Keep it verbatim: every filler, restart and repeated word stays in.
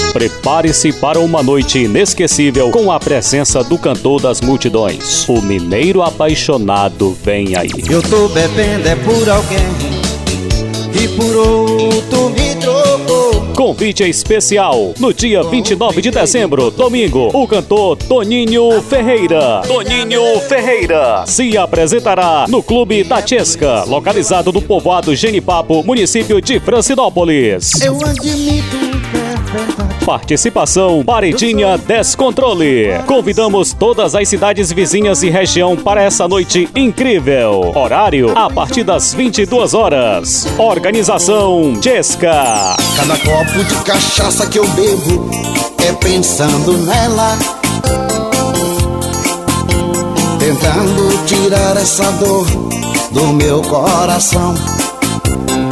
Prepare-se para uma noite inesquecível com a presença do cantor das multidões. O mineiro apaixonado vem aí. Eu tô bebendo é por alguém e por outro me trocou. Convite especial. No dia vinte e nove de dezembro, domingo, o cantor Toninho Ferreira. Toninho Ferreira se apresentará no Clube da Chesca, localizado no povoado Genipapo, município de Francinópolis. Eu admito que é verdade. Participação Paredinha Descontrole. Convidamos todas as cidades vizinhas e região para essa noite incrível. Horário a partir das vinte e duas horas. Organização Chesca. Cada copo de cachaça que eu bebo é pensando nela, tentando tirar essa dor do meu coração.